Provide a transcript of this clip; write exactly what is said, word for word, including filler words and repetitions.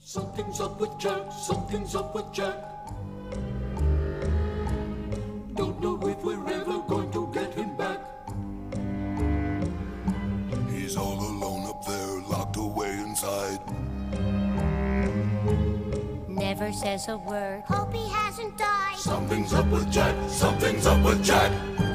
Something's up with Jack, something's up with Jack. Don't know if we're ever going to get him back. He's all alone up there, locked away inside. Never says a word. Hope he hasn't died. Something's up with Jack, something's up with Jack.